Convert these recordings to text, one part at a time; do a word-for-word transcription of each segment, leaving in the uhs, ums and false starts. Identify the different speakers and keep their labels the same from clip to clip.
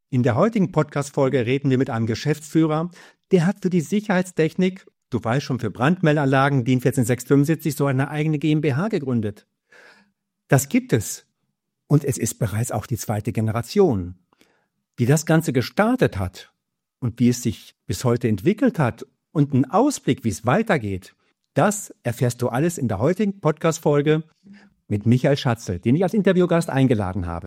Speaker 1: In der heutigen Podcast-Folge reden wir mit einem Geschäftsführer, der hat für die Sicherheitstechnik, du weißt schon, für Brandmeldanlagen, DIN ein vier sechs fünf so eine eigene GmbH gegründet. Das gibt es. Und es ist bereits auch die zweite Generation. Wie das Ganze gestartet hat und wie es sich bis heute entwickelt hat und einen Ausblick, wie es weitergeht, das erfährst du alles in der heutigen Podcast-Folge mit Michael Schatzel, den ich als Interviewgast eingeladen habe.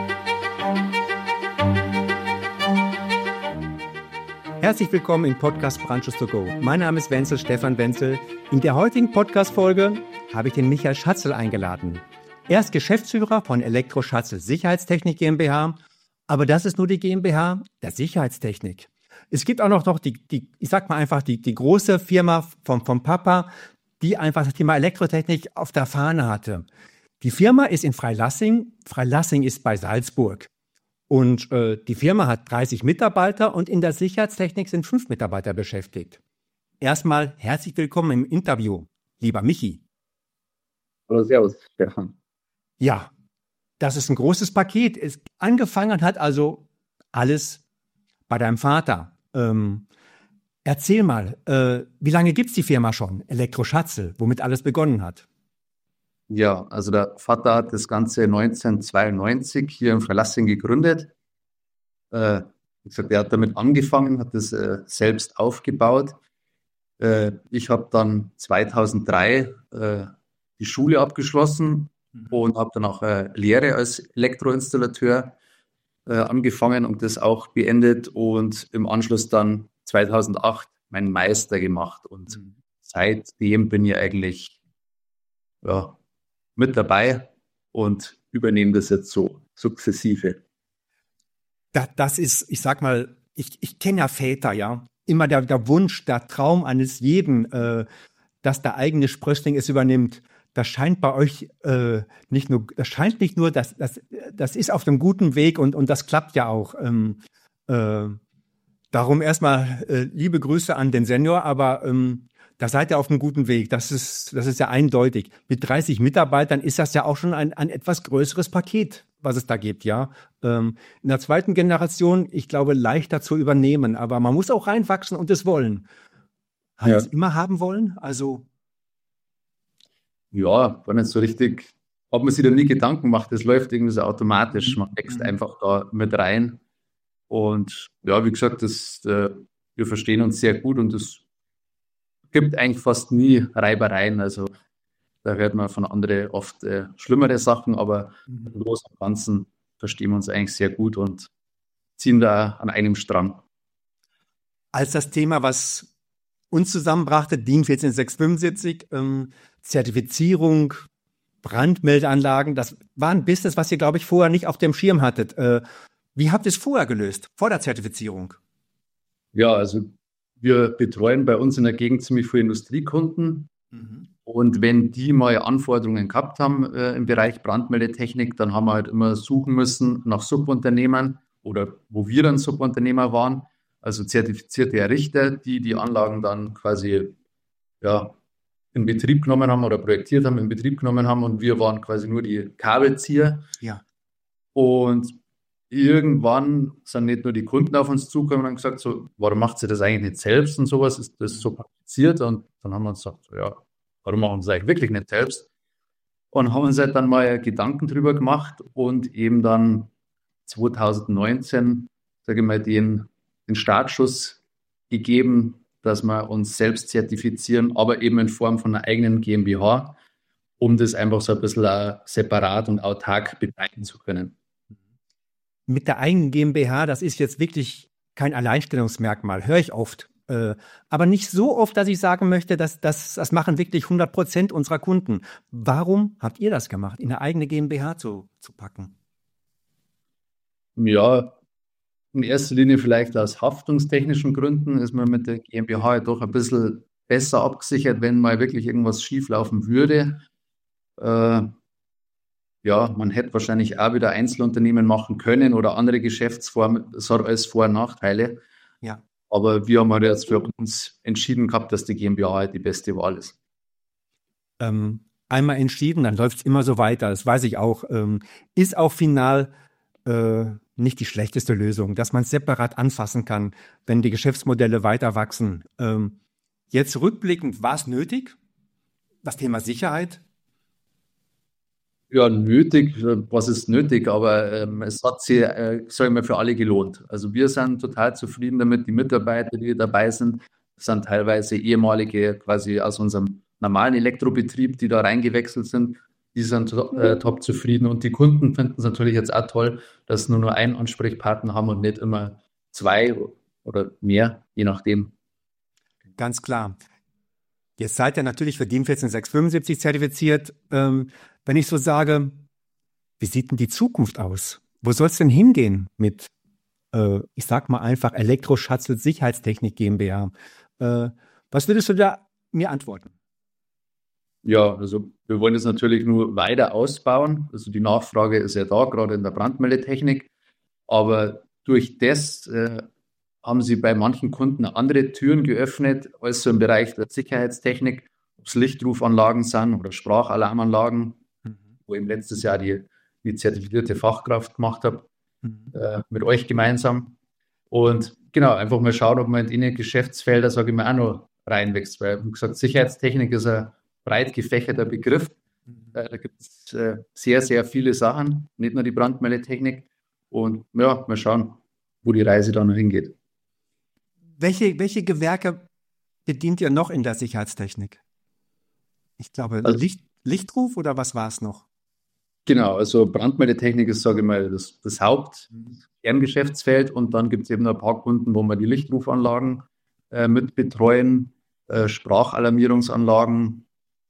Speaker 1: Herzlich willkommen im Podcast Branches to Go. Mein Name ist Wenzel, Stefan Wenzel. In der heutigen Podcast-Folge habe ich den Michael Schatzel eingeladen. Er ist Geschäftsführer von Elektro Schatzel Sicherheitstechnik GmbH, aber das ist nur die GmbH der Sicherheitstechnik. Es gibt auch noch, noch die, die, ich sag mal einfach, die, die große Firma vom, vom Papa, die einfach das Thema Elektrotechnik auf der Fahne hatte. Die Firma ist in Freilassing. Freilassing ist bei Salzburg. Und äh, die Firma hat dreißig Mitarbeiter und in der Sicherheitstechnik sind fünf Mitarbeiter beschäftigt. Erstmal herzlich willkommen im Interview, lieber Michi.
Speaker 2: Hallo, servus, Stefan.
Speaker 1: Ja, das ist ein großes Paket. Es angefangen hat also alles bei deinem Vater. Ähm, erzähl mal, äh, wie lange gibt es die Firma schon, Elektro Schatzel, womit alles begonnen hat?
Speaker 2: Ja, also der Vater hat das Ganze neunzehnhundertzweiundneunzig hier in Freilassing gegründet. Äh, wie gesagt, er hat damit angefangen, hat das äh, selbst aufgebaut. Äh, ich habe dann zweitausenddrei äh, die Schule abgeschlossen mhm. und habe dann auch äh, Lehre als Elektroinstallateur äh, angefangen und das auch beendet und im Anschluss dann zweitausendacht meinen Meister gemacht. Und mhm. seitdem bin ich eigentlich ja, mit dabei und übernehmen das jetzt so sukzessive.
Speaker 1: Das, das ist, ich sag mal, ich, ich kenne ja Väter, ja. Immer der, der Wunsch, der Traum eines jeden, äh, dass der eigene Sprössling es übernimmt. Das scheint bei euch äh, nicht nur, das scheint nicht nur, das, das, das ist auf einem guten Weg und, und das klappt ja auch. Ähm, äh, darum erstmal äh, liebe Grüße an den Senior, aber ähm, da seid ihr auf einem guten Weg. Das ist, das ist ja eindeutig. Mit dreißig Mitarbeitern ist das ja auch schon ein, ein etwas größeres Paket, was es da gibt, ja. Ähm, in der zweiten Generation, ich glaube, leichter zu übernehmen. Aber man muss auch reinwachsen und es wollen. Hat ja. es immer haben wollen? Also.
Speaker 2: Ja, war nicht so richtig. Hat man sich da nie Gedanken gemacht. Das läuft irgendwie so automatisch. Man wächst mhm. einfach da mit rein. Und ja, wie gesagt, das, äh, wir verstehen uns sehr gut und das gibt eigentlich fast nie Reibereien, also da hört man von anderen oft äh, schlimmere Sachen, aber mhm. im Großen und Ganzen verstehen wir uns eigentlich sehr gut und ziehen da an einem Strang.
Speaker 1: Als das Thema, was uns zusammenbrachte, DIN ein vier sechs fünf, ähm, Zertifizierung, Brandmeldeanlagen, das war ein Business, was ihr, glaube ich, vorher nicht auf dem Schirm hattet. Äh, wie habt ihr es vorher gelöst, vor der Zertifizierung?
Speaker 2: Ja, also wir betreuen bei uns in der Gegend ziemlich viele Industriekunden mhm. und wenn die mal Anforderungen gehabt haben äh, im Bereich Brandmeldetechnik, dann haben wir halt immer suchen müssen nach Subunternehmern oder wo wir dann Subunternehmer waren, also zertifizierte Errichter, die die Anlagen dann quasi ja, in Betrieb genommen haben oder projektiert haben, in Betrieb genommen haben und wir waren quasi nur die Kabelzieher.
Speaker 1: Ja.
Speaker 2: Und irgendwann sind nicht nur die Kunden auf uns zugekommen und haben gesagt, so, warum macht sie das eigentlich nicht selbst und sowas, ist das so kompliziert? Und dann haben wir uns gesagt, so, ja, warum machen wir das eigentlich wirklich nicht selbst? Und haben uns halt dann mal Gedanken drüber gemacht und eben dann zweitausendneunzehn, sage ich mal, den, den Startschuss gegeben, dass wir uns selbst zertifizieren, aber eben in Form von einer eigenen GmbH, um das einfach so ein bisschen auch separat und autark betreiben zu können.
Speaker 1: Mit der eigenen GmbH, das ist jetzt wirklich kein Alleinstellungsmerkmal, höre ich oft. Äh, aber nicht so oft, dass ich sagen möchte, dass, dass das machen wirklich hundert Prozent unserer Kunden. Warum habt ihr das gemacht, in eine eigene GmbH zu, zu packen?
Speaker 2: Ja, in erster Linie vielleicht aus haftungstechnischen Gründen ist man mit der GmbH ja doch ein bisschen besser abgesichert, wenn mal wirklich irgendwas schieflaufen würde. Äh, Ja, man hätte wahrscheinlich auch wieder Einzelunternehmen machen können oder andere Geschäftsformen. Es hat alles Vor- und Nachteile.
Speaker 1: Ja.
Speaker 2: Aber wir haben halt jetzt für uns entschieden gehabt, dass die GmbH halt die beste Wahl ist.
Speaker 1: Ähm, einmal entschieden, dann läuft es immer so weiter. Das weiß ich auch. Ähm, ist auch final äh, nicht die schlechteste Lösung, dass man es separat anfassen kann, wenn die Geschäftsmodelle weiter wachsen. Ähm, jetzt rückblickend, war es nötig? Das Thema Sicherheit?
Speaker 2: Ja, nötig, was ist nötig, aber ähm, es hat sich, äh, sag ich mal, für alle gelohnt. Also wir sind total zufrieden damit, die Mitarbeiter, die dabei sind, sind teilweise ehemalige quasi aus unserem normalen Elektrobetrieb, die da reingewechselt sind, die sind to äh, top zufrieden und die Kunden finden es natürlich jetzt auch toll, dass sie nur nur einen Ansprechpartner haben und nicht immer zwei oder mehr, je nachdem.
Speaker 1: Ganz klar. Jetzt seid ihr natürlich für DIN vierzehn sechs fünfundsiebzig zertifiziert. Ähm, wenn ich so sage, wie sieht denn die Zukunft aus? Wo soll es denn hingehen mit, äh, ich sag mal einfach, Elektroschatzl Sicherheitstechnik GmbH? Äh, was würdest du da mir antworten?
Speaker 2: Ja, also wir wollen das natürlich nur weiter ausbauen. Also die Nachfrage ist ja da, gerade in der Brandmeldetechnik. Aber durch das äh, haben sie bei manchen Kunden andere Türen geöffnet, als so im Bereich der Sicherheitstechnik, ob es Lichtrufanlagen sind oder Sprachalarmanlagen,
Speaker 1: Mhm.
Speaker 2: wo ich letztes Jahr die, die zertifizierte Fachkraft gemacht habe,
Speaker 1: Mhm.
Speaker 2: äh, mit euch gemeinsam. Und genau, einfach mal schauen, ob man in die Geschäftsfelder, sage ich mal, auch noch reinwächst. Weil, wie gesagt, Sicherheitstechnik ist ein breit gefächerter Begriff. Äh, da gibt es äh, sehr, sehr viele Sachen, nicht nur die Brandmeldetechnik. Und ja, mal schauen, wo die Reise dann noch hingeht.
Speaker 1: Welche, welche Gewerke bedient ihr noch in der Sicherheitstechnik? Ich glaube,
Speaker 2: Also,
Speaker 1: Licht, Lichtruf oder was war es noch?
Speaker 2: genau, also Brandmeldetechnik ist, sage ich mal, das, das Haupt-Kerngeschäftsfeld und dann gibt es eben noch ein paar Kunden, wo wir die Lichtrufanlagen äh, mit betreuen, äh, Sprachalarmierungsanlagen.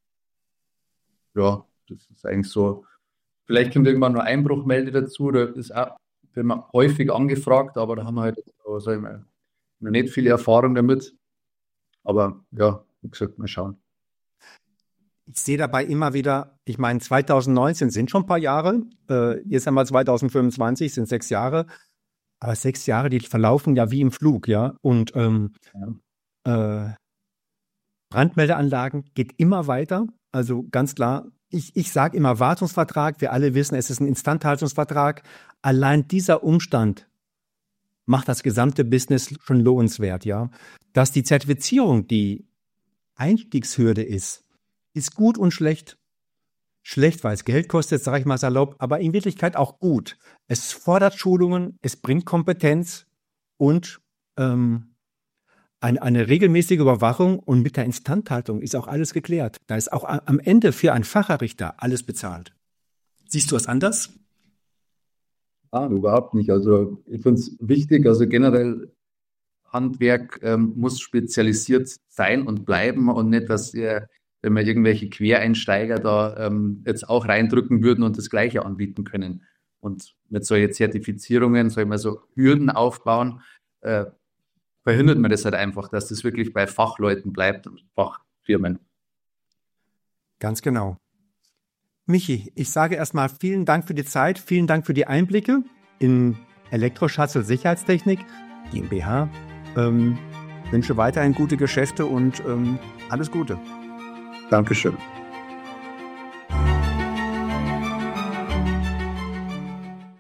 Speaker 2: Ja, das ist eigentlich so. Vielleicht kommt irgendwann noch Einbruchmelde dazu, da ist auch wird man häufig angefragt, aber da haben wir halt, sag ich mal, noch nicht viel Erfahrung damit. Aber ja, wie gesagt, mal schauen.
Speaker 1: Ich sehe dabei immer wieder, ich meine, zwanzig neunzehn sind schon ein paar Jahre, äh, jetzt haben wir zwanzig fünfundzwanzig, sind sechs Jahre, aber sechs Jahre, die verlaufen ja wie im Flug, ja. Und ähm,
Speaker 2: Ja.
Speaker 1: äh, Brandmeldeanlagen geht immer weiter. Also ganz klar, ich, ich sage immer Wartungsvertrag, wir alle wissen, es ist ein Instandhaltungsvertrag. Allein dieser Umstand macht das gesamte Business schon lohnenswert, ja. Dass die Zertifizierung die Einstiegshürde ist, ist gut und schlecht. Schlecht, weil es Geld kostet, sage ich mal salopp, aber in Wirklichkeit auch gut. Es fordert Schulungen, es bringt Kompetenz und ähm, eine, eine regelmäßige Überwachung und mit der Instandhaltung ist auch alles geklärt. Da ist auch am Ende für einen Facharrichter alles bezahlt. Siehst du es anders?
Speaker 2: Ah, überhaupt nicht. Also ich finde es wichtig, also generell Handwerk ähm, muss spezialisiert sein und bleiben und nicht, dass ihr, wenn wir irgendwelche Quereinsteiger da ähm, jetzt auch reindrücken würden und das Gleiche anbieten können. Und mit solchen Zertifizierungen, soll man so Hürden aufbauen, äh, verhindert man das halt einfach, dass das wirklich bei Fachleuten bleibt und Fachfirmen.
Speaker 1: Ganz genau. Michi, ich sage erstmal vielen Dank für die Zeit, vielen Dank für die Einblicke in Elektroschatzl Sicherheitstechnik GmbH. Ähm, wünsche weiterhin gute Geschäfte und ähm, alles Gute.
Speaker 2: Dankeschön.